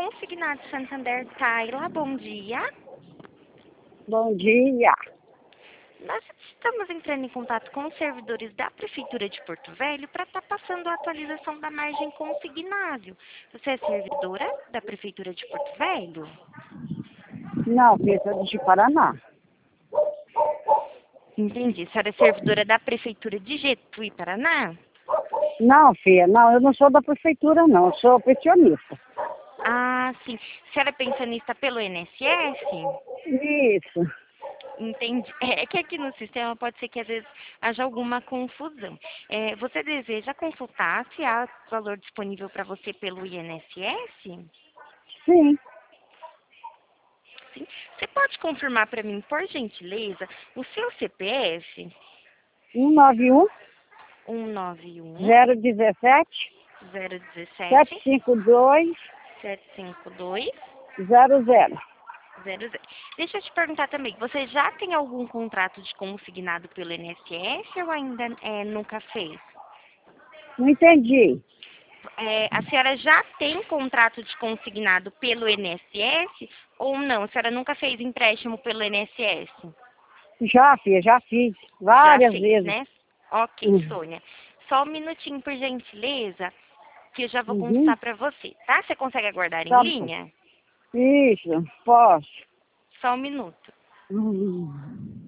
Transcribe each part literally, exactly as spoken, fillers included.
Consignado Santander Taila, bom dia. Bom dia. Nós estamos entrando em contato com os servidores da Prefeitura de Porto Velho para estar passando a atualização da margem consignável. Você é servidora da Prefeitura de Porto Velho? Não, filha, sou de Paraná. Entendi. A senhora é servidora da Prefeitura de Getúi, Paraná? Não, filha, não, eu não sou da prefeitura, não. Eu sou pensionista. Ah, sim. A senhora é pensionista pelo I N S S? Isso. Entendi. É que aqui no sistema pode ser que às vezes haja alguma confusão. É, você deseja consultar se há valor disponível para você pelo I N S S? Sim. Sim. Você pode confirmar para mim, por gentileza, o seu C P F? um nove um, um nove um, zero um sete, zero um sete sete, cinco dois, sete cinco dois, zero zero. zero zero. Deixa eu te perguntar também, você já tem algum contrato de consignado pelo I N S S ou ainda é, nunca fez? Não entendi. É, a senhora já tem contrato de consignado pelo I N S S ou não? A senhora nunca fez empréstimo pelo I N S S? Já, filha, já fiz. Já Várias fez, vezes. né? Ok, Uhum. Sônia. Só um minutinho, por gentileza, que eu já vou Uhum. consultar para você, tá? Você consegue aguardar em Tá bom. linha? Isso, posso. Só um minuto. Uhum.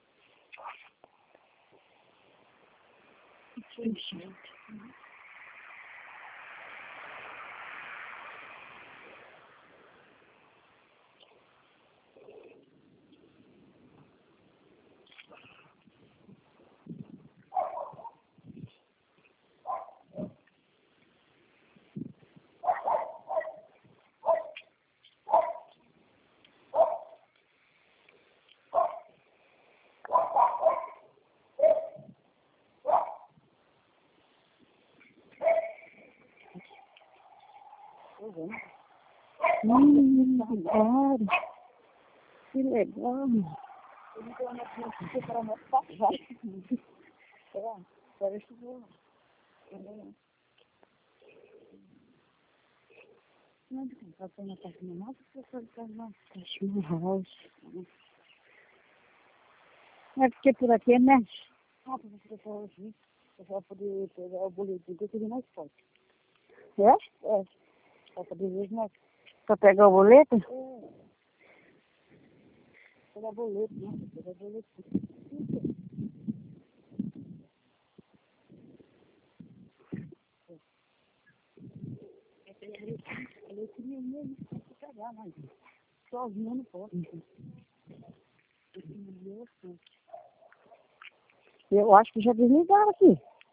Hum, claro. Que legal. É porque por aqui é mexe. Ah, para você falar assim, você vai poder pegar o boletim que eu queria mais forte. É? É. Para poder ver mais. Para pegar o boleto? É. Pegar boleto, né? Pegar boleto. Eu queria mesmo pegar, mas sozinho eu não posso. Eu acho que já desligaram aqui.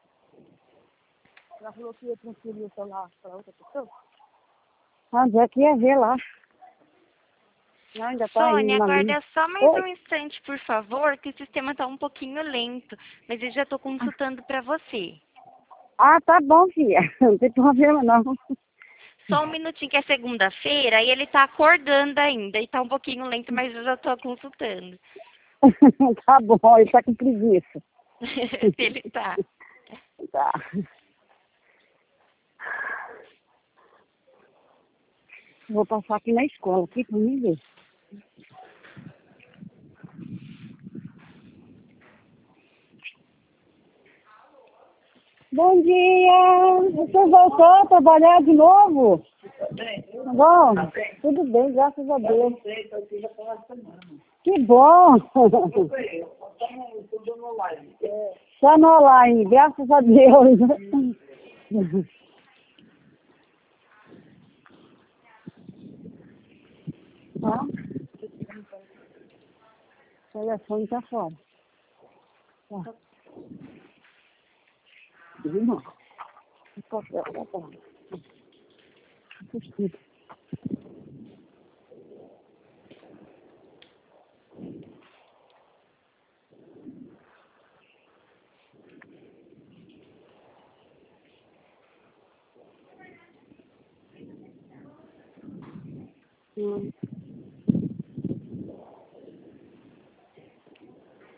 Ela falou que ia transferir o celular para outra pessoa. Onde é que ia ver lá? Não, ainda está indo Sônia, na linha. aguarda só mais Oi. um instante, por favor, que o sistema está um pouquinho lento, mas eu já estou consultando para você. Ah, tá bom, filha. Não tem problema, não. Só um minutinho, que é segunda-feira, e ele está acordando ainda, e está um pouquinho lento, mas eu já estou consultando. Tá bom, ele tá com preguiça. Ele está. Tá. Vou passar aqui na escola, aqui pra mim ver. Bom dia! Você voltou a trabalhar de novo? Tá bom? Tudo bem, graças a Deus. Que bom! Só no online, graças a Deus. Ó, o telefone tá fora. Ó. Não. Papel, papel. Hum.